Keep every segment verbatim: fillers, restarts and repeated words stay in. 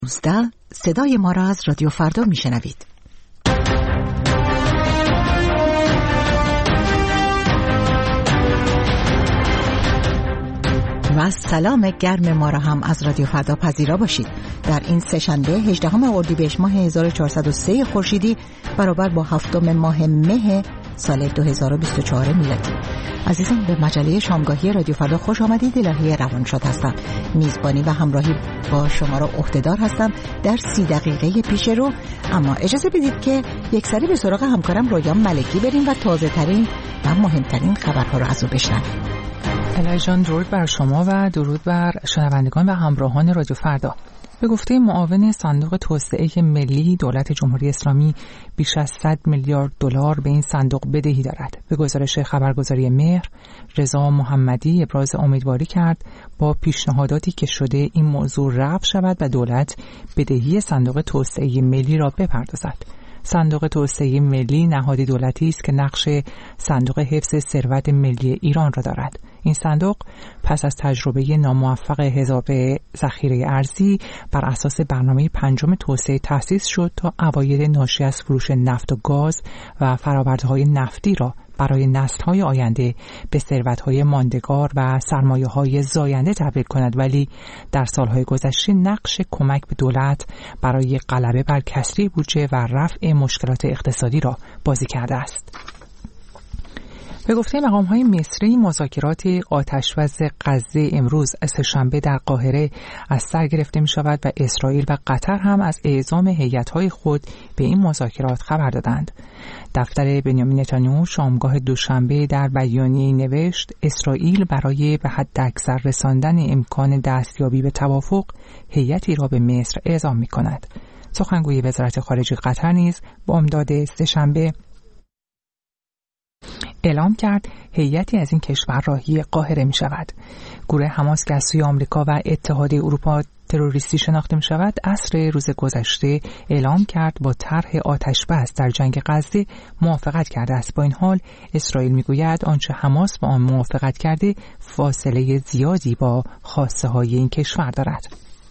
نوزده صدای ما را از رادیو فردا میشنوید. و سلام گرم ما را هم از رادیو فردا پذیرا باشید. در این سه‌شنبه هجدهم اردیبهشت ماه هزار و چهارصد و سه خورشیدی برابر با هفتم ماه مه سال دو هزار و بیست و چهار میلادی. عزیزان، به مجله شامگاهی رادیو فردا خوش آمدید. الهی روانشاد هستم. میزبانی و همراهی با شما را عهده‌دار هستم در سی دقیقه پیش رو. اما اجازه بدید که یک سری به سراغ همکارم رویان ملکی بریم و تازه ترین و مهمترین خبرها را از او بشنویم. الهی جان، درود بر شما و درود بر شنوندگان و همراهان رادیو فردا. به گفته معاون صندوق توسعه ملی، دولت جمهوری اسلامی بیش از صد میلیارد دلار به این صندوق بدهی دارد. به گزارش خبرگزاری مهر، رضا محمدی ابراز امیدواری کرد با پیشنهاداتی که شده این موضوع رفع شود و دولت بدهی صندوق توسعه ملی را بپردازد. صندوق توسعه ملی نهادی دولتی است که نقش صندوق حفظ ثروت ملی ایران را دارد. این صندوق پس از تجربه ناموفق حساب ذخیره ارزی بر اساس برنامه پنجم توسعه تأسیس شد تا عواید ناشی از فروش نفت و گاز و فرآورده‌های نفتی را برای نسل‌های آینده به ثروت‌های ماندگار و سرمایه‌های زاینده تبدیل کند، ولی در سال‌های گذشته نقش کمک به دولت برای غلبه بر کسری بودجه و رفع مشکلات اقتصادی را بازی کرده است. به گفته مقام‌های مصری، مذاکرات آتش‌بس غزه امروز سه‌شنبه در قاهره از سر گرفته می‌شود و اسرائیل و قطر هم از اعزام هیئت‌های خود به این مذاکرات خبر دادند. دفتر بنیامین نتانیاهو شامگاه دوشنبه در بیانیه‌ای نوشت اسرائیل برای به حداکثر رساندن امکان دستیابی به توافق هیئتی را به مصر اعزام می‌کند. سخنگوی وزارت خارجه قطر نیز بامداد سه‌شنبه اعلام کرد هیئتی از این کشور راهی قاهره می شود. گروه حماس که از سوی آمریکا و اتحادیه اروپا تروریستی شناخته می شود، عصر روز گذشته اعلام کرد با طرح آتش‌بس در جنگ غزه موافقت کرده است. با این حال اسرائیل می گوید آنچه حماس با آن موافقت کرده فاصله زیادی با خواسته های این کشور دارد.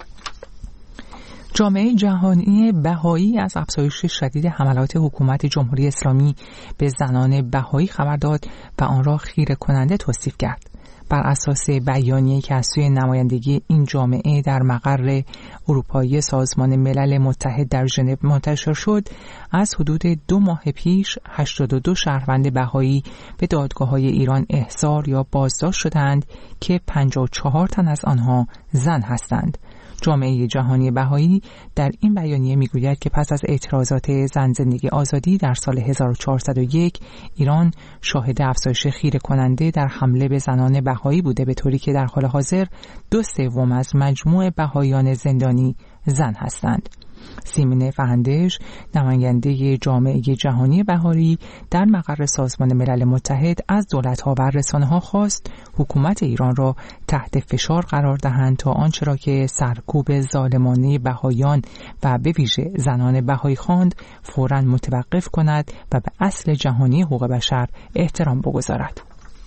جامعه جهانی بهایی از افزایش شدید حملات حکومت جمهوری اسلامی به زنان بهایی خبر داد و آن را خیره کننده توصیف کرد. بر اساس بیانیه‌ای که از سوی نمایندگی این جامعه در مقر اروپایی سازمان ملل متحد در ژنو منتشر شد، از حدود دو ماه پیش هشتاد و دو شهروند بهایی به دادگاه‌های ایران احضار یا بازداشت شدند که پنجاه و چهار تن از آنها زن هستند. جامعه جهانی بهایی در این بیانیه میگوید که پس از اعتراضات زن زندگی آزادی در سال هزار و چهارصد و یک ایران شاهد افزایش خیره کننده در حمله به زنان بهایی بوده، به طوری که در حال حاضر دو سوم از مجموع بهاییان زندانی زن هستند. سیمین فهندش، نماینده جامعه جهانی بهایی در مقر سازمان ملل متحد، از دولت‌ها و رسانه‌ها خواست حکومت ایران را تحت فشار قرار دهند تا آنچه را که سرکوب ظالمانه بهاییان و به ویژه زنان بهایی خواند فوراً متوقف کند و به اصل جهانی حقوق بشر احترام بگذارد.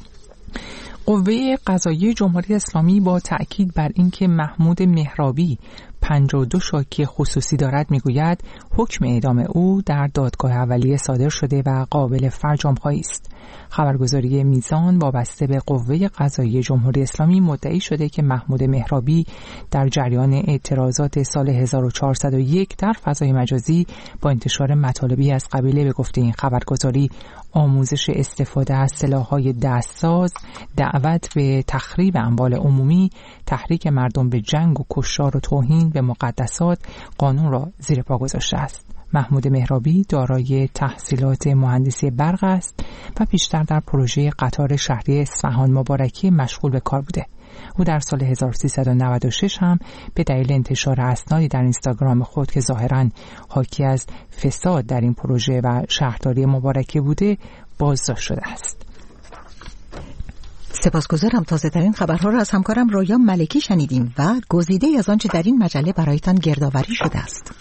قوه قضاییه جمهوری اسلامی با تأکید بر اینکه محمود مهرابی پنجاه و دو شاکی خصوصی دارد میگوید حکم اعدام او در دادگاه اولیه صادر شده و قابل فرجام‌خوایی است. خبرگزاری میزان وابسته به قوه قضاییه جمهوری اسلامی مدعی شده که محمود مهرابی در جریان اعتراضات سال هزار و چهارصد و یک در فضای مجازی با انتشار مطالبی از قبیل، به گفته این خبرگزاری، آموزش استفاده از سلاح‌های دستساز، دعوت به تخریب اموال عمومی، تحریک مردم به جنگ و کشتار و توهین به مقدسات قانون را زیر پا گذاشته است. محمود مهرابی دارای تحصیلات مهندسی برق است و بیشتر در پروژه قطار شهری اصفهان مبارکی مشغول به کار بوده. او در سال هزار و سیصد و نود و شش هم به دلیل انتشار اسنادی در اینستاگرام خود که ظاهراً حاکی از فساد در این پروژه و شهرداری مبارکی بوده بازداشت شده است. سپاسگزارم. تازه ترین خبرها را از همکارم رویان ملکی شنیدیم و گزیده از آنچه در این مجله برایتان گردآوری شده است.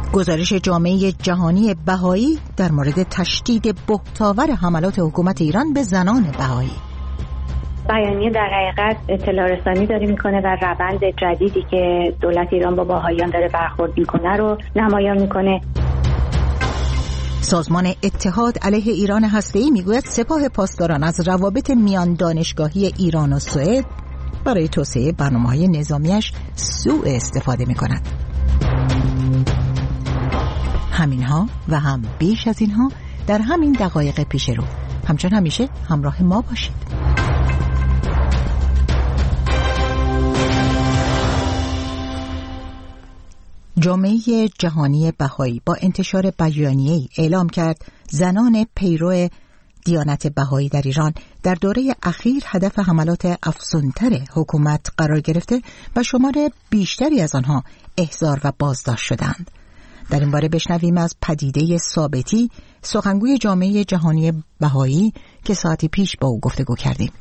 گزارش جامعه جهانی بهایی در مورد تشدید بهتاور حملات حکومت ایران به زنان بهایی. بیانیه در حقیقت اطلاع رسانی داره میکنه و روند جدیدی که دولت ایران با بهاییان داره برخورد میکنه رو نمایان میکنه. سازمان اتحاد علیه ایران هسته‌ای میگوید سپاه پاسداران از روابط میان دانشگاهی ایران و سوئد برای توسعه برنامه‌های نظامیش سوء استفاده میکند. همینها و هم بیش از اینها در همین دقایق پیش رو. همچنان همیشه همراه ما باشید. جامعه جهانی بهایی با انتشار بیانیه‌ای اعلام کرد زنان پیرو دیانت بهایی در ایران در دوره اخیر هدف حملات افزونتر حکومت قرار گرفته و شمار بیشتری از آنها احضار و بازداشت شدند. در این باره بشنویم از پدیده ثابتی، سخنگوی جامعه جهانی بهایی که ساعتی پیش با او گفتگو کردیم.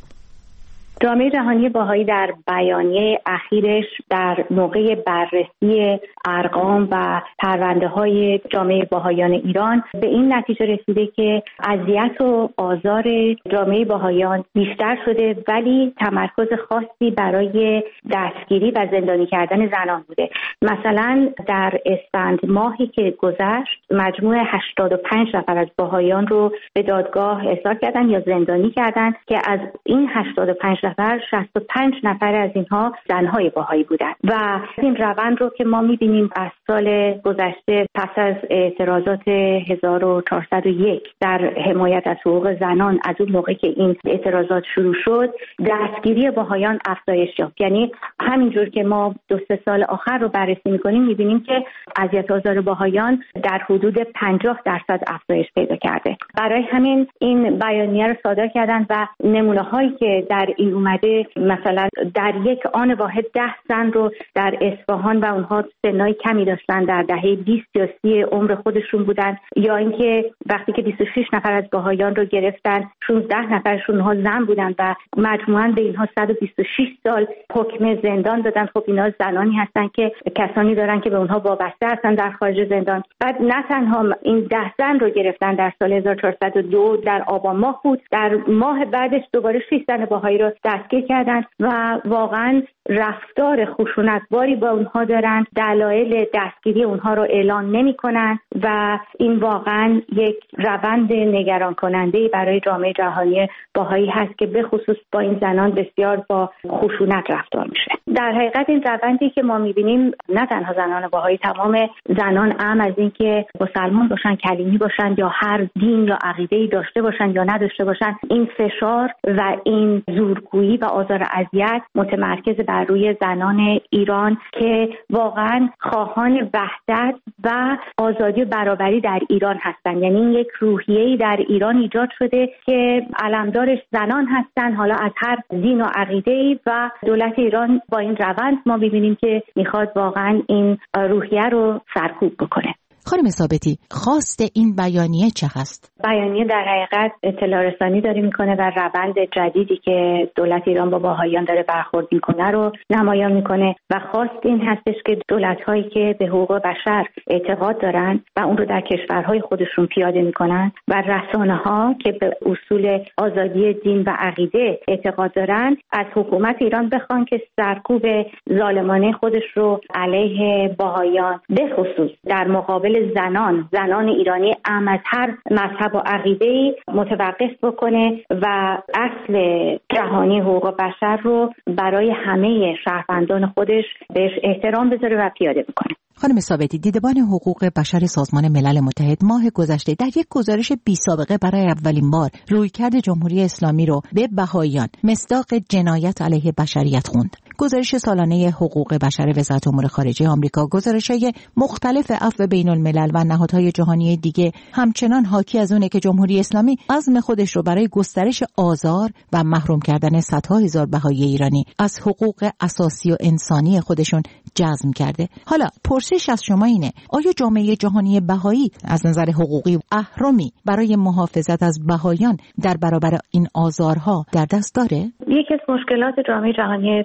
جامعه جهانی بهایی در بیانیه اخیرش در موقع بررسی ارقام و پرونده‌های جامعه بهاییان ایران به این نتیجه رسیده که اذیت و آزار جامعه بهاییان بیشتر شده، ولی تمرکز خاصی برای دستگیری و زندانی کردن زنان بوده. مثلا در اسفند ماهی که گذشت مجموع هشتاد و پنج نفر از بهاییان رو به دادگاه احضار کردن یا زندانی کردن که از این هشتاد و پنج نفر شصت و پنج نفر از اینها زنهای بهایی بودند و این روند رو که ما می‌بینیم از سال گذشته پس از اعتراضات هزار و چهارصد و یک در حمایت از حقوق زنان، از اون موقع که این اعتراضات شروع شد دستگیری بهایان افزایش یافت. یعنی همینجور که ما دو سه سال آخر رو بررسی می‌کنیم می‌بینیم که اذیت و آزار بهایان در حدود پنجاه درصد افزایش پیدا کرده. برای همین این بیانیه رو صادر کردن و نمونه‌هایی که در این اومده، مثلا در یک آن واحد ده زن رو در اصفهان و اونها سنای کمی داشتن، در دهه بیست یا سی عمر خودشون بودن، یا اینکه وقتی که بیست و شش نفر از بهایان رو گرفتن شانزده نفرشون اونها زن بودن و مجموعاً به اینها صد و بیست و شش سال حکم زندان دادن. خب اینا زنانی هستن که کسانی دارن که به اونها وابسته هستن در خارج زندان. بعد نه تنها این ده زن رو گرفتن در سال هزار و چهارصد و دو در آبان ماه بود، در ماه بعدش دوباره شش زن بهایی رو دستگیر کردن و واقعا رفتار خشونتباری با اونها دارن. دلایل دستگیری اونها رو اعلان نمی کنن و این واقعا یک روند نگران کننده برای جامعه جهانی بهایی هست که به خصوص با این زنان بسیار با خشونت رفتار میشه. در حقیقت این روندی که ما میبینیم نه تنها زنان بهایی، تمام زنان ام از این که مسلمان باشن، کلیمی باشن یا هر دین یا عقیده‌ای داشته باشن یا نداشته باشن، این فشار و این زورگویی و آزار اذیت متمرکز بر روی زنان ایران که واقعا خواهان وحدت و آزادی و برابری در ایران هستند. یعنی این یک روحیه‌ای در ایران ایجاد شده که علمدارش زنان هستند، حالا از هر دین و عقیده‌ای، و دولت ایران با این روند ما ببینیم که میخواد واقعا این روحیه رو سرکوب بکنه. خانم ثابتی، خواست این بیانیه چه هست؟ بیانیه در حقیقت اطلاع رسانی داره میکنه و روند جدیدی که دولت ایران با بهاییان داره برخورد میکنه رو نمایان میکنه و خواست این هستش که دولت‌هایی که به حقوق بشر اعتقاد دارن و اون رو در کشورهای خودشون پیاده میکنن و رسانه‌ها که به اصول آزادی دین و عقیده اعتقاد دارن از حکومت ایران بخوان که سرکوب ظالمانه خودش رو علیه بهاییان به خصوص در مقابل زنان زنان ایرانی ام از هر مذهب و عقیده‌ای متوقف بکنه و اصل جهانی حقوق بشر رو برای همه شهروندان خودش بهش احترام بذاره و پیاده بکنه. خانم ثابتی، دیدبان حقوق بشر سازمان ملل متحد ماه گذشته در یک گزارش بی سابقه برای اولین بار رویکرد جمهوری اسلامی رو به بهاییان مصداق جنایت علیه بشریت خوند. گزارش سالانه حقوق بشر وزارت امور خارجه آمریکا گزارش‌های مختلف عفو بین الملل و نهادهای جهانی دیگه همچنان حاکی از اونه که جمهوری اسلامی عزم خودش رو برای گسترش آزار و محروم کردن صدها هزار بهایی ایرانی از حقوق اساسی و انسانی خودشون جزم کرده. حالا پرسش از شما اینه: آیا جامعه جهانی بهایی از نظر حقوقی اهرمی برای محافظت از بهاییان در برابر این آزارها در دست داره؟ یکی از مشکلات جامعه جهانی بهایی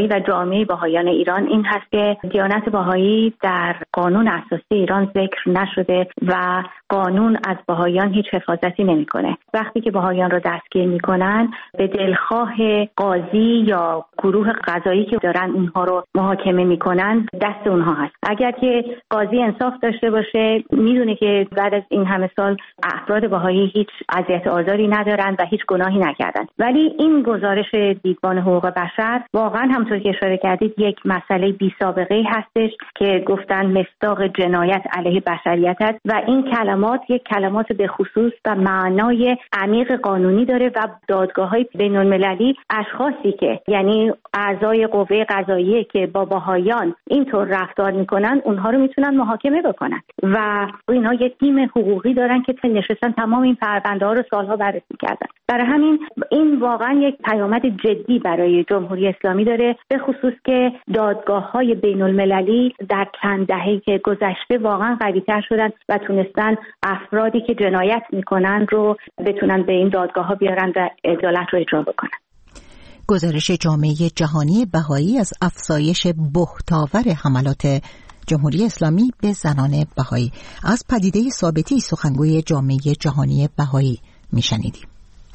بهایی و جامعه بهایان ایران این هست که دیانت بهایی در قانون اساسی ایران ذکر نشده و قانون از بهایان هیچ حفاظتی نمیکنه. وقتی که بهایان رو دستگیر میکنن به دلخواه قاضی یا گروه قضایی که دارن اونها رو محاکمه میکنن دست اونها هست. اگر که قاضی انصاف داشته باشه میدونه که بعد از این همه سال افراد بهایی هیچ اذیت آزاری ندارن و هیچ گناهی نکردن. ولی این گزارش دیدبان حقوق بشر واقعا همونطور که اشاره کردید یک مسئله بی سابقه هستش که گفتن مصداق جنایت علیه بشریت است و این کلمات یک کلمات به خصوص و معنای عمیق قانونی داره و دادگاه‌های بین‌المللی اشخاصی که یعنی اعضای قوه قضاییه که با بهایان اینطور رفتار میکنن اونها رو میتونن محاکمه بکنن و اینها یک تیم حقوقی دارن که نشستن تمام این پرونده ها رو سالها بررسی کردن. برای همین این واقعا یک پیامد جدی برای جمهوری اسلامی داره، به خصوص که دادگاه‌های بین‌المللی در چند دهه‌ای که گذشته واقعا قوی‌تر شدن و تونستن افرادی که جنایت میکنن رو بتونن به این دادگاه‌ها بیارن و عدالت رو اجرا بکنن. گزارش جامعه جهانی بهایی از افزایش بهت‌آور حملات جمهوری اسلامی به زنان بهایی. از پدیده ثابتی سخنگوی جامعه جهانی بهایی میشنیدیم.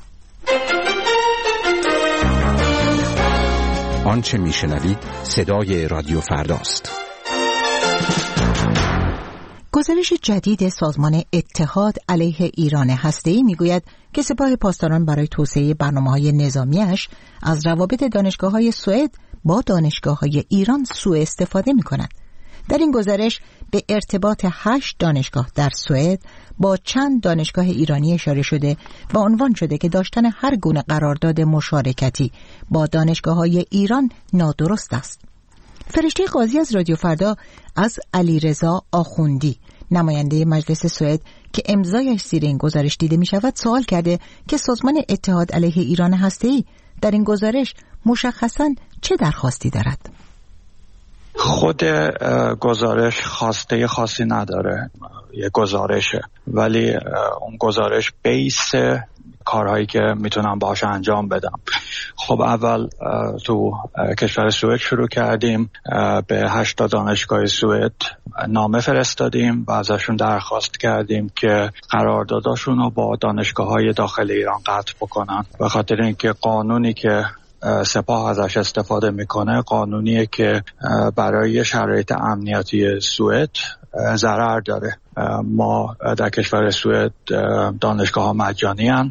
آنچه میشنوید صدای رادیو فرداست. گزارش جدید سازمان اتحاد علیه ایران هسته‌ای میگوید که سپاه پاسداران برای توسعه برنامه‌های نظامیش از روابط دانشگاه‌های سوئد با دانشگاه‌های ایران سوء استفاده می‌کند. در این گزارش به ارتباط هشت دانشگاه در سوئد با چند دانشگاه ایرانی اشاره شده و عنوان شده که داشتن هر گونه قرارداد مشارکتی با دانشگاه‌های ایران نادرست است. فرشته قاضی از رادیو فردا از علیرضا آخوندی، نماینده مجلس سوئد که امضایش زیر این گزارش دیده می شود، سوال کرده که سازمان اتحاد علیه ایران هسته‌ای در این گزارش مشخصاً چه درخواستی دارد؟ خود گزارش خواسته خاصی نداره، یه گزارشه، ولی اون گزارش بیس کارهایی که میتونم باهاش انجام بدم. خب اول تو کشور سوئد شروع کردیم، به هشت دانشگاه سوئد نامه فرستادیم و ازشون درخواست کردیم که قرارداداشون رو با دانشگاه‌های داخل ایران قطع بکنن، به خاطر اینکه قانونی که سپاه ازش استفاده میکنه قانونیه که برای شرایط امنیتی سوئد ضرر داره. ما در کشور سوئد دانشگاه ها مجانی هن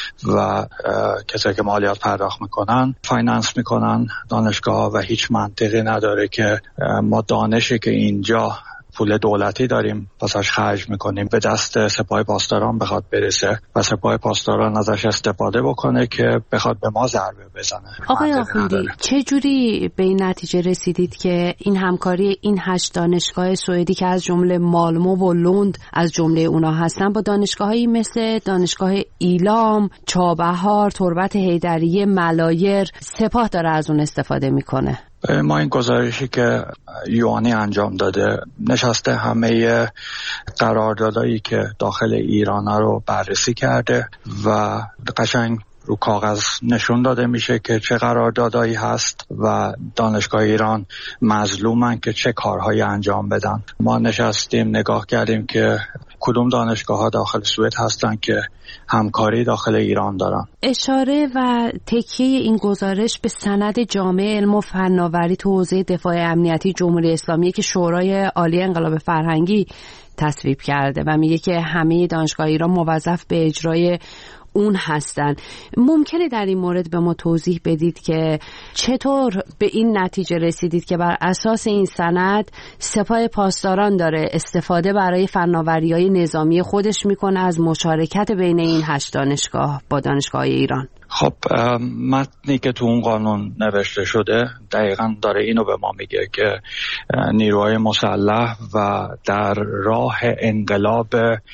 و کسایی که مالیات پرداخت میکنن فایننس میکنن دانشگاه ها و هیچ منطقی نداره که ما دانشی که اینجا پول دولتی داریم واسش خرج میکنیم به دست سپاه پاسداران بخواد برسه و سپاه پاسداران ازش استفاده بکنه که بخواد به ما ضربه بزنه. آقای آخوندی، چه جوری به این نتیجه رسیدید که این همکاری این هشت دانشگاه سوئدی که از جمله مالمو و لوند از جمله اونا هستن با دانشگاهایی مثل دانشگاه ایلام، چابهار، تربت حیدریه، ملایر، سپاه داره از اون استفاده میکنه؟ ما این گزارشی که یوانی انجام داده نشسته همه قراردادایی که داخل ایران رو بررسی کرده و قشنگ رو کاغذ نشون داده میشه که چه قراردادایی هست و دانشگاه ایران مظلومن که چه کارهایی انجام بدن. ما نشستیم نگاه کردیم که کدوم دانشگاه ها داخل سوئد هستن که همکاری داخل ایران دارن. اشاره و تکیه این گزارش به سند جامع علم و فناوری تو حوزه دفاع امنیتی جمهوری اسلامی که شورای عالی انقلاب فرهنگی تصویب کرده و میگه که همه دانشگاه ایران موظف به اجرای اون هستن. ممکنه در این مورد به ما توضیح بدید که چطور به این نتیجه رسیدید که بر اساس این سند سپاه پاسداران داره استفاده برای فناوری‌های نظامی خودش میکنه از مشارکت بین این هشت دانشگاه با دانشگاه ایران؟ خب متنی که تو اون قانون نوشته شده دقیقاً داره اینو به ما میگه که نیروهای مسلح و در راه انقلاب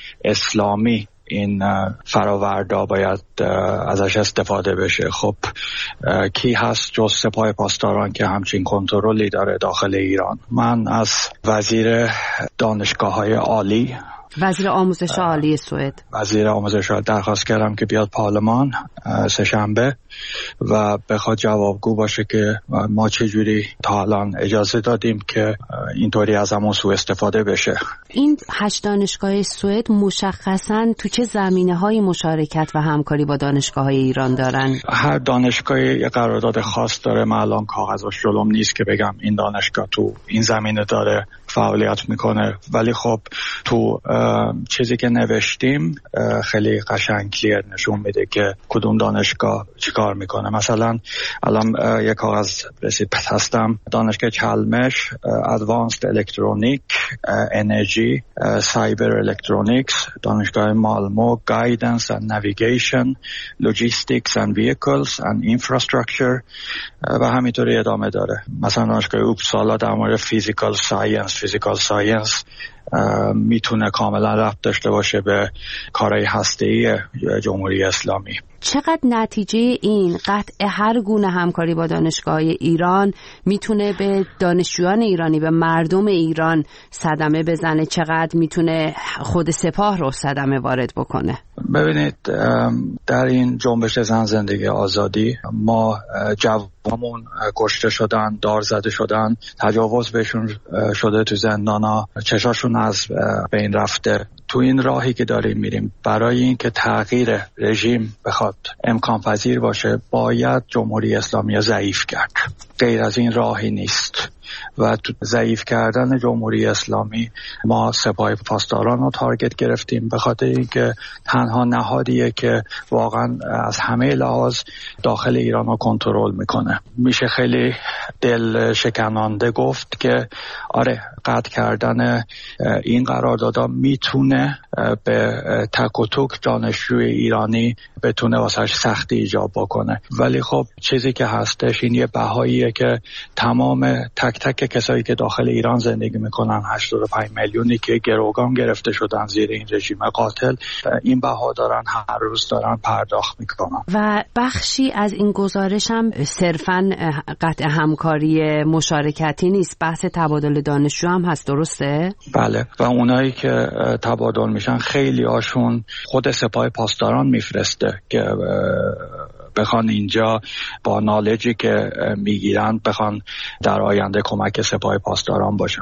اسلامی این فراوردا باید ازش استفاده بشه. خب کی هست جز سپاه پاسداران که همچین کنترلی داره داخل ایران؟ من از وزیر دانشگاه‌های عالی وزیر آموزش عالی سوئد وزیر آموزش عالی درخواست کردم که بیاد پارلمان سه‌شنبه و بخواد جوابگو باشه که ما چجوری تا الان اجازه دادیم که اینطوری از همون سوء استفاده بشه. این هشت دانشگاه سوئد مشخصاً تو چه زمینه‌های مشارکت و همکاری با دانشگاه‌های ایران دارن؟ هر دانشگاهی یه قرارداد خاص داره. من الان کاغذش جلوم نیست که بگم این دانشگاه تو این زمینه داره فعالیت میکنه، ولی خب تو چیزی که نوشتیم خیلی قشنگ کلیر نشون میده که کدوم دانشگاه چیکار میکنه. مثلا الان یک کاغذ رسید هستم، دانشگاه چالمش ادوانسد الکترونیک انرژی سایبر الکترونیکس، دانشگاه مالمو گایدنس اند نویگیشن لوجیستیکس اند ویکلز اند اینفراستراکچر و همینطوری ادامه داره. مثلا دانشگاه اوپسالا در مورد فیزیکال ساینس فیزیکال ساینس میتونه کاملا ربط داشته باشه به کارهای هسته‌ای جمهوری اسلامی. چقدر نتیجه این قطع هر گونه همکاری با دانشگاه ایران میتونه به دانشجویان ایرانی، به مردم ایران صدمه بزنه؟ چقدر میتونه خود سپاه رو صدمه وارد بکنه؟ ببینید، در این جنبش زن زندگی آزادی ما جوانمون کشته شدن، دار زده شدن، تجاوز بهشون شده تو زندانا، چشاشون از بین رفته. تو این راهی که داریم میریم برای اینکه تغییر رژیم بخواد امکان پذیر باشه باید جمهوری اسلامی ضعیف کرد. غیر از این راهی نیست و تو ضعیف کردن جمهوری اسلامی ما سپاه پاسداران رو تارگت گرفتیم به خاطر اینکه تنها نهادیه که واقعا از همه لحاظ داخل ایران رو کنترل میکنه. میشه خیلی دل شکنانده گفت که آره، قطع کردن این قراردادها میتونه به تک و توک دانشجوی ایرانی بتونه واسهش سختی ایجاب بکنه، ولی خب چیزی که هستش این یه بهاییه که تمام تک تک کسایی که داخل ایران زندگی میکنن، هشتاد و پنج میلیونی که گروگان گرفته شدن زیر این رژیم قاتل، این بها دارن هر روز دارن پرداخت میکنن. و بخشی از این گزارش هم صرفاً قطع همکاری مشارکتی نیست، بحث تبادل دانشجو هم هست، درسته؟ بله، و اونایی که تبادل میشن خیلی هاشون خود سپاه پاسداران میفرسته که بخوان اینجا با نالجی که میگیرن بخوان در آینده کمک سپاه پاسداران باشن.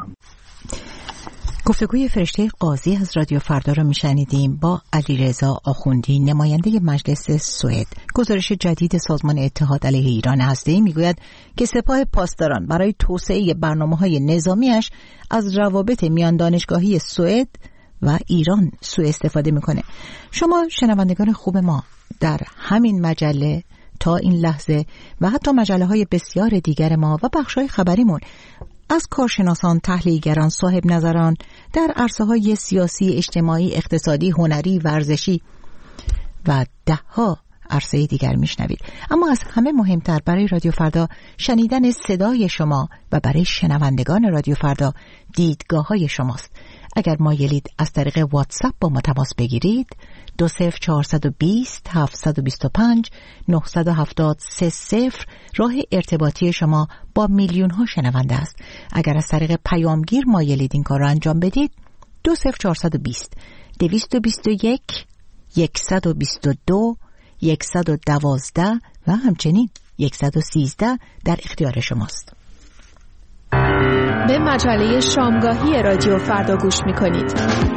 گفتگوی فرشته قاضی از رادیو فردا رو میشنیدیم با علیرضا آخوندی، نماینده مجلس سوئد. گزارش جدید سازمان اتحاد علیه ایران هسته‌ای میگوید که سپاه پاسداران برای توسعه برنامه‌های نظامیش از روابط میان دانشگاهی سوئد و ایران سوء استفاده میکنه. شما شنوندگان خوب ما در همین مجله تا این لحظه و حتی مجله های بسیار دیگر ما و بخش های خبریمون از کارشناسان، تحلیلگران، صاحب نظران در عرصه های سیاسی، اجتماعی، اقتصادی، هنری، ورزشی و ده ها عرصه دیگر میشنوید. اما از همه مهمتر برای رادیو فردا شنیدن صدای شما و برای شنوندگان رادیو فردا دیدگاه های شماست. اگر مایلید از طریق واتساپ با ما تماس بگیرید، دو صفر چهارصد و بیست هفتصد و بیست و پنج نهصد و هفتاد سه صفر راه ارتباطی شما با میلیون ها شنونده است. اگر از طریق پیامگیر مایلید این کار را انجام بدید، دو صفر چهارصد و بیست دویست و بیست و یک صد و بیست و دو صد و دوازده و همچنین صد و سیزده در اختیار شماست. به مجله شامگاهی رادیو فردا گوش می‌کنید.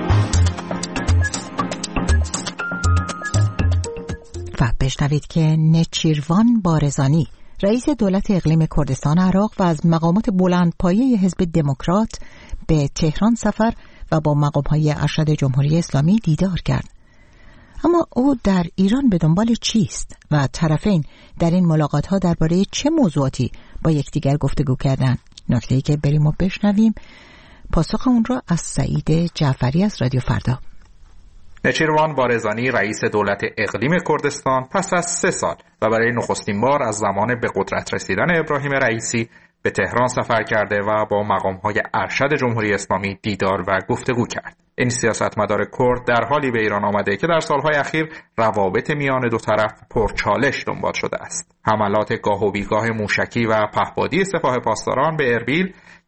و بشنوید که نچیروان بارزانی، رئیس دولت اقلیم کردستان عراق و از مقامات بلندپایه حزب دموکرات به تهران سفر و با مقام‌های ارشد جمهوری اسلامی دیدار کرد. اما او در ایران به دنبال چیست و طرفین در این ملاقات‌ها درباره چه موضوعاتی با یکدیگر گفتگو کردند؟ نکته‌ای که بریم و بشنویم پاسخ اون را از سعید جعفری از رادیو فردا. نچیروان بارزانی، رئیس دولت اقلیم کردستان، پس از سه سال و برای نخستین بار از زمان به قدرت رسیدن ابراهیم رئیسی به تهران سفر کرده و با مقام‌های ارشد جمهوری اسلامی دیدار و گفتگو کرد. این سیاستمدار کرد در حالی به ایران آمده که در سالهای اخیر روابط میان دو طرف پرچالش دنبال شده است. حملات گاه و بیگاه موشکی و پهپادی سپاه پاسداران به اربیل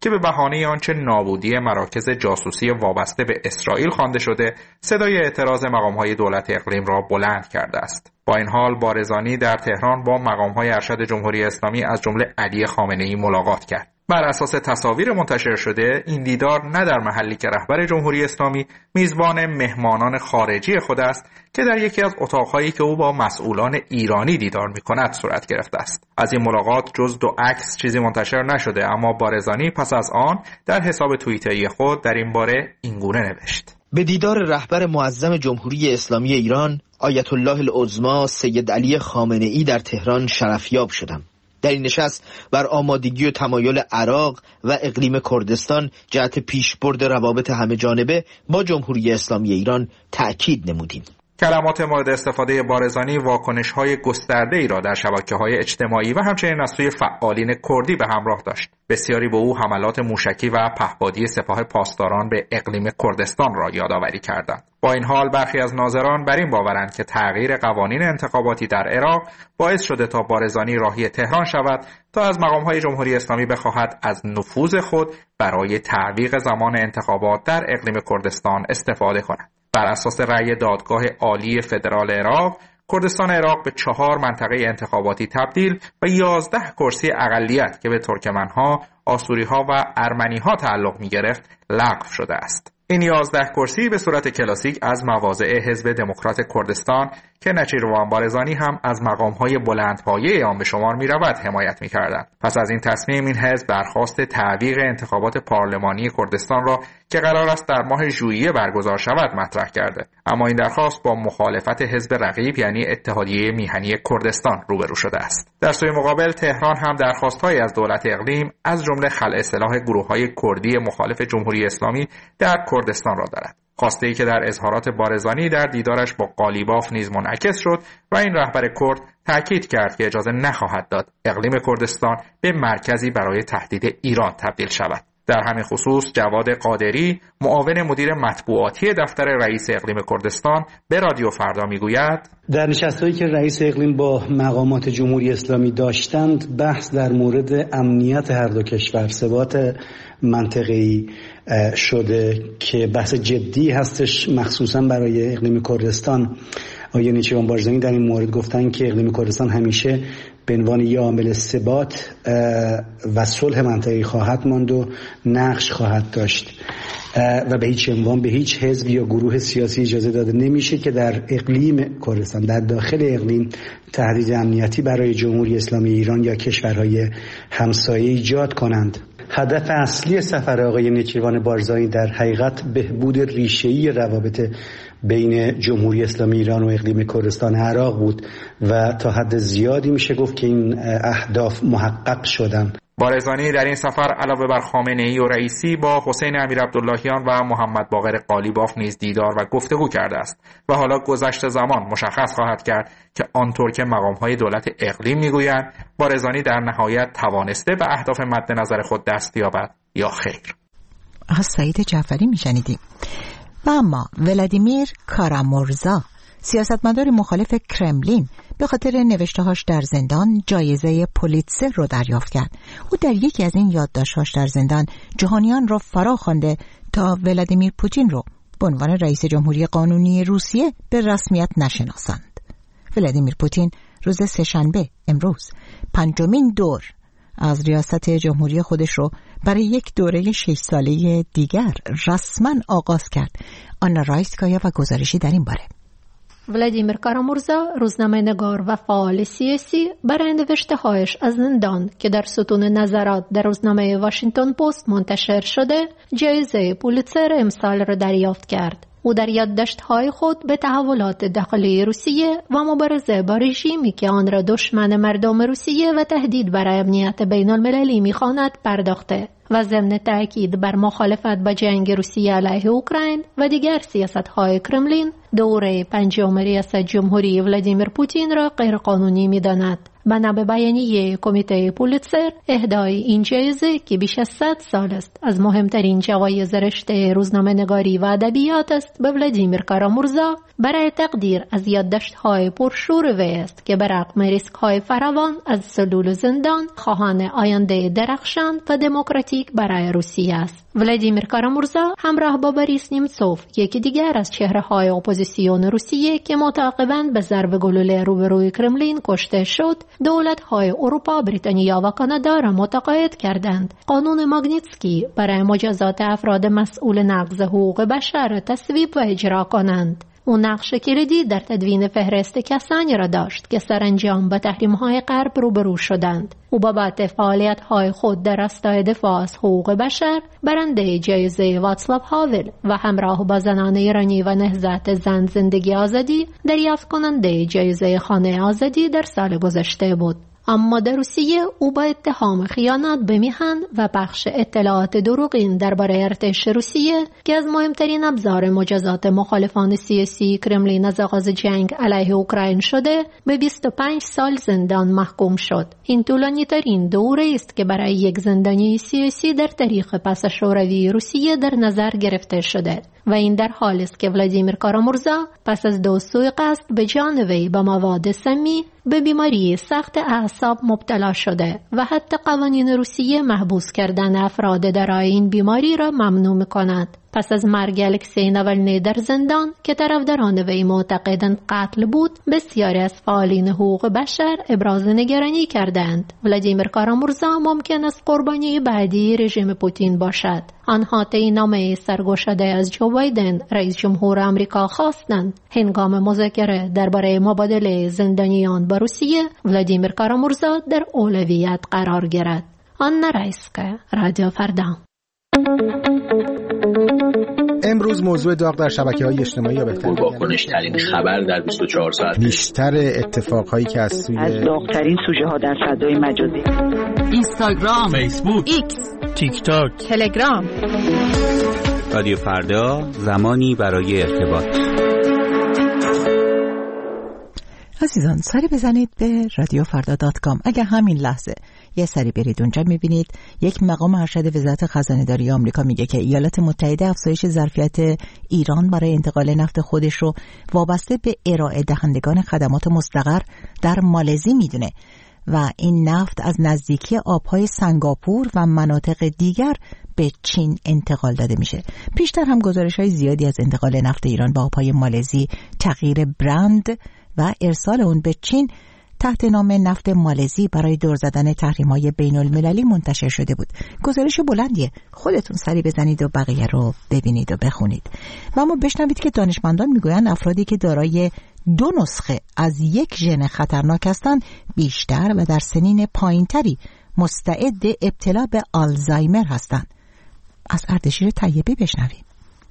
که به بهانه آنچه نابودی مراکز جاسوسی وابسته به اسرائیل خوانده شده صدای اعتراض مقام‌های دولت اقلیم را بلند کرده است. با این حال بارزانی در تهران با مقام‌های ارشد جمهوری اسلامی از جمله علی خامنه‌ای ملاقات کرد. بر اساس تصاویر منتشر شده این دیدار نه در محلی که رهبر جمهوری اسلامی میزبان مهمانان خارجی خود است که در یکی از اتاق‌هایی که او با مسئولان ایرانی دیدار می‌کند صورت گرفته است. از این ملاقات جز دو عکس چیزی منتشر نشده، اما بارزانی پس از آن در حساب توییتری خود در این باره اینگونه نوشت: به دیدار رهبر معظم جمهوری اسلامی ایران آیت الله العظما سید علی خامنه‌ای در تهران شرفیاب شدم. در این نشست بر آمادگی و تمایل عراق و اقلیم کردستان جهت پیشبرد روابط همه جانبه با جمهوری اسلامی ایران تأکید نمودیم. کلمات مورد استفاده بارزانی واکنش‌های گسترده‌ای را در شبکه‌های اجتماعی و همچنین از سوی فعالین کردی به همراه داشت. بسیاری به او حملات موشکی و پهپادی سپاه پاسداران به اقلیم کردستان را یادآوری کردند. با این حال برخی از ناظران بر این باورند که تغییر قوانین انتخاباتی در عراق باعث شده تا بارزانی راهی تهران شود تا از مقام‌های جمهوری اسلامی بخواهد از نفوذ خود برای تعویق زمان انتخابات در اقلیم کردستان استفاده کند. بر اساس رأی دادگاه عالی فدرال عراق، کردستان عراق به چهار منطقه انتخاباتی تبدیل و یازده کرسی اقلیت که به ترکمنها، آسوریها و ارمنیها تعلق می‌گرفت لغو شده است. این یازده کرسی به صورت کلاسیک از مواضع حزب دموکرات کردستان که نچیروان بارزانی هم از مقام‌های بلندپایه آن به شمار می‌رود حمایت می‌کردند. پس از این تصمیم این حزب درخواست تعویق انتخابات پارلمانی کردستان را که قرار است در ماه ژوئیه برگزار شود مطرح کرده، اما این درخواست با مخالفت حزب رقیب یعنی اتحادیه میهنی کردستان روبرو شده است. در سوی مقابل تهران هم درخواست‌هایی از دولت اقلیم از جمله خلع سلاح گروه‌های کردی مخالف جمهوری اسلامی در کردستان را دارد. خواسته‌ای که در اظهارات بارزانی در دیدارش با قالیباف نیز منعکس شد و این رهبر کرد تأکید کرد که اجازه نخواهد داد اقلیم کردستان به مرکزی برای تهدید ایران تبدیل شود. در همین خصوص جواد قادری معاون مدیر مطبوعاتی دفتر رئیس اقلیم کردستان به رادیو فردا میگوید: در نشست‌هایی که رئیس اقلیم با مقامات جمهوری اسلامی داشتند بحث در مورد امنیت هر دو کشور، ثبات منطقه‌ای شده که بحث جدی هستش مخصوصا برای اقلیم کردستان. آقای نیچیروان بارزانی در این مورد گفتن که اقلیم کردستان همیشه به عنوان یک عامل ثبات و صلح منطقه‌ای خواهد ماند و نقش خواهد داشت و به هیچ عنوان به هیچ حزب یا گروه سیاسی اجازه داده نمیشه که در اقلیم کردستان، در داخل اقلیم، تهدید امنیتی برای جمهوری اسلامی ایران یا کشورهای همسایه ایجاد کنند. هدف اصلی سفر آقای نیچیروان بارزانی در حقیقت بهبود ریشه‌ای روابط بین جمهوری اسلامی ایران و اقلیم کردستان عراق بود و تا حد زیادی میشه گفت که این اهداف محقق شدن. بارزانی در این سفر علاوه بر خامنه‌ای و رئیسی با حسین امیرعبداللهیان و محمد باقر قالیباف نیز دیدار و گفتگو کرده است و حالا گذشت زمان مشخص خواهد کرد که آنطور که مقام‌های دولت اقلیم میگویند بارزانی در نهایت توانسته به اهداف مد نظر خود دست یابد یا خیر. از سعید جعفری میشنیدیم. و اما ولادیمیر کارامورزا، سیاستمدار مخالف کرملین، به خاطر نوشته‌هاش در زندان جایزه پولیتزر رو دریافت کرد. او در یکی از این یادداشت‌هاش در زندان جهانیان را فرا خوانده تا ولادیمیر پوتین رو به عنوان رئیس جمهوری قانونی روسیه به رسمیت نشناسند. ولادیمیر پوتین روز سه‌شنبه امروز پنجمین دور از ریاست جمهوری خودش رو برای یک دوره شش ساله دیگر رسما آغاز کرد. آنا رایسکایا و گزارشی در این باره. ولادیمیر کارامورزا، روزنامه‌نگار و فعال سیاسی، برای نوشته‌هایش از زندان که در ستون نظرات در روزنامه واشنگتن پست منتشر شده، جایزه پولیتزر امسال را دریافت کرد. او در یادداشت‌های خود به تحولات داخلی روسیه و مبارزه با رژیمی که آن را دشمن مردم روسیه و تهدید برای امنیت بین‌المللی می‌خواند پرداخته و ضمن تأکید بر مخالفت با جنگ روسیه علیه اوکراین و دیگر سیاست‌های کرملین، دوره پنجم ریاست جمهوری ولادیمیر پوتین را غیرقانونی می‌داند. بنا به بیانیه کمیته پولیتزر، اهدای این جایزه که بیش از صد سال است از مهمترین جوایز رشته روزنامه‌نگاری و ادبیات است، به ولادیمیر کارامورزا برای تقدیر از یادداشت‌های پرشور وی است که برغم ریسک‌های فراوان از سلول و زندان خواهان آینده درخشان و دموکراتیک برای روسیه است. ولادیمیر کارامورزا همراه با بوریس نیمتسوف، یکی دیگر از چهره‌های اپوزیسیون روسیه که متعاقباً به ضرب گلوله روبروی کرملین کشته شد، دولت‌های اروپا، بریتانیا و کانادا را متقاعد کردند قانون ماگنیتسکی برای مجازات افراد مسئول نقض حقوق بشر تصویب و اجرا کنند. او نقش کلیدی در تدوین فهرست کسانی را داشت که سرانجام با تحریم‌های غرب روبرو شدند. او بابت فعالیت‌های خود در راستای دفاع از حقوق بشر برنده جایزه واتسلاو هاول و همراه با زنان ایرانی و نهضت زن زندگی آزادی دریافت کننده جایزه خانه آزادی در سال گذشته بود. اما در روسیه او با اتهام خیانت به میهن و پخش اطلاعات دروغین درباره ارتش روسیه که از مهمترین ابزار مجازات مخالفان سیاسی کرملین از آغاز جنگ علیه اوکراین شده، به بیست و پنج سال زندان محکوم شد. این طولانی ترین دوره است که برای یک زندانی سیاسی در تاریخ پس از شوروی روسیه در نظر گرفته شده و این در حالی است که ولادیمیر کارامورزا پس از دو سوء قصد به جان وی با مواد سمی به بیماری سخت اعصاب مبتلا شده و حتی قوانین روسیه محبوس کردن افراد دارای این بیماری را ممنوع می‌کند. پس از مرگ الکسی ناولنی در زندان که طرفداران وی معتقدند قتل بود، بسیاری از فعالین حقوق بشر ابراز نگرانی کردند ولادیمیر کارامورزا ممکن است قربانی بعدی رژیم پوتین باشد. آنها طی نامه سرگشاده از جو بایدن رئیس جمهور آمریکا خواستند هنگام مذاکره درباره مبادله زندانیان با روسیه ولادیمیر کارامورزا در اولویت قرار گیرد. آنا رایسکا، رادیو فردا. امروز موضوع داغ در شبکه‌های اجتماعی یا بهتر واکنش ترین خبر در بیست و چهار ساعت، بیشتر اتفاقهایی که از سوی از داغ‌ترین سوژه ها در فضای مجازی، اینستاگرام، فیسبوک، ایکس، تیک تاک، تلگرام. رادیو فردا، زمانی برای ارتباط. عزیزان سری بزنید به رادیو فردا دات کام. اگر همین لحظه یه سری برید اونجا میبینید یک مقام ارشد وزارت خزانه‌داری آمریکا میگه که ایالات متحده افزایش ظرفیت ایران برای انتقال نفت خودش رو وابسته به ارائه دهندگان خدمات مستقر در مالزی میدونه و این نفت از نزدیکی آبهای سنگاپور و مناطق دیگر به چین انتقال داده میشه. پیشتر هم گزارش‌های زیادی از انتقال نفت ایران به آبهای مالزی، تغییر برند و ارسال اون به چین تحت نام نفت مالزی برای دور زدن تحریم‌های بین‌المللی منتشر شده بود. گزارش بلندیه، خودتون سری بزنید و بقیه رو ببینید و بخونید. و اما بشنوید که دانشمندان میگویند افرادی که دارای دو نسخه از یک ژن خطرناک هستند بیشتر و در سنین پایینتری مستعد ابتلا به آلزایمر هستند. از اردشیر طیبی بشنویم.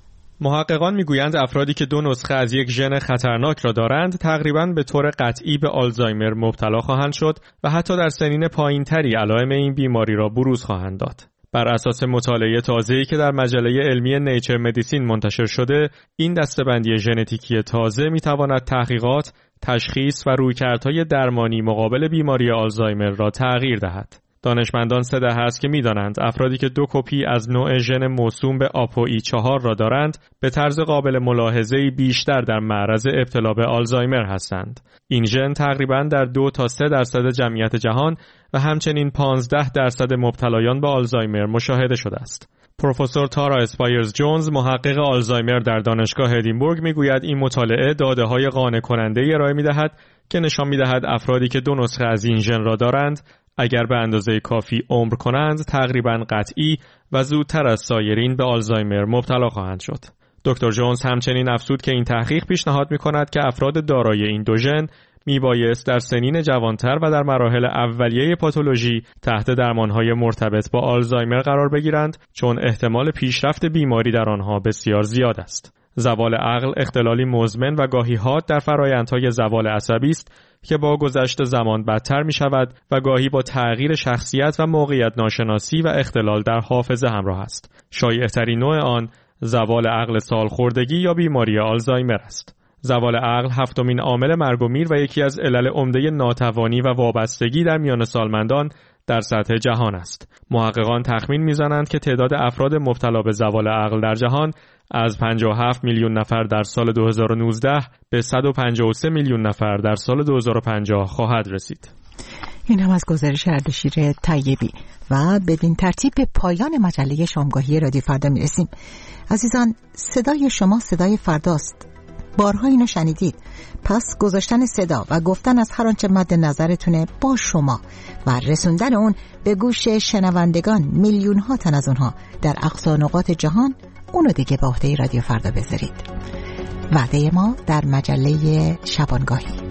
محققان میگویند افرادی که دو نسخه از یک ژن خطرناک را دارند تقریباً به طور قطعی به آلزایمر مبتلا خواهند شد و حتی در سنین پایینتری علائم این بیماری را بروز خواهند داد. بر اساس مطالعه تازه‌ای که در مجله علمی نیچر مدیسین منتشر شده، این دسته‌بندی ژنتیکی تازه می‌تواند تحقیقات، تشخیص و رویکردهای درمانی مقابل بیماری آلزایمر را تغییر دهد. دانشمندان سه دهه است که می‌دانند افرادی که دو کپی از نوع ژن موسوم به آ پی او ای چهار را دارند به طرز قابل ملاحظه‌ای بیشتر در معرض ابتلا به آلزایمر هستند. این ژن تقریباً در دو تا سه درصد جمعیت جهان و همچنین پانزده درصد مبتلایان به آلزایمر مشاهده شده است. پروفسور تارا اسپایرز جونز، محقق آلزایمر در دانشگاه ادینبورگ، میگوید این مطالعه داده‌های قانع کننده‌ای ارائه می‌دهد که نشان می‌دهد افرادی که دو نسخه از این ژن را دارند اگر به اندازه کافی عمر کنند تقریباً قطعی و زودتر از سایرین به آلزایمر مبتلا خواهند شد. دکتر جونز همچنین افزود که این تحقیق پیشنهاد می‌کند که افراد دارای این دو ژن میبایست در سنین جوانتر و در مراحل اولیه پاتولوژی تحت درمانهای مرتبط با آلزایمر قرار بگیرند، چون احتمال پیشرفت بیماری در آنها بسیار زیاد است. زوال عقل اختلالی مزمن و گاهی حاد در فرآیندهای زوال عصبی است که با گذشت زمان بدتر می شود و گاهی با تغییر شخصیت و موقعیت ناشناسی و اختلال در حافظه همراه است. شایع‌ترین نوع آن زوال عقل سالخوردگی یا بیماری آلزایمر است. زوال عقل هفتمین عامل مرگ و میر و یکی از علل عمده ناتوانی و وابستگی در میان سالمندان در سطح جهان است. محققان تخمین می‌زنند که تعداد افراد مبتلا به زوال عقل در جهان از پنجاه و هفت میلیون نفر در سال دو هزار و نوزده به صد و پنجاه و سه میلیون نفر در سال دو هزار و پنجاه خواهد رسید. این هم از گزارش اردشیر طیبی و بدین ترتیب به پایان مجله شامگاهی رادیو فردا میرسیم. عزیزان، صدای شما صدای فرداست. بارها اینو شنیدید. پس گذاشتن صدا و گفتن از هر آنچه مد نظرتونه با شما و رسوندن اون به گوش شنوندگان، میلیون ها تن از اونها در اقصا نقاط جهان، اونو دیگه به عهده رادیو فردا بذارید. وعده ما در مجله شبانگاهی.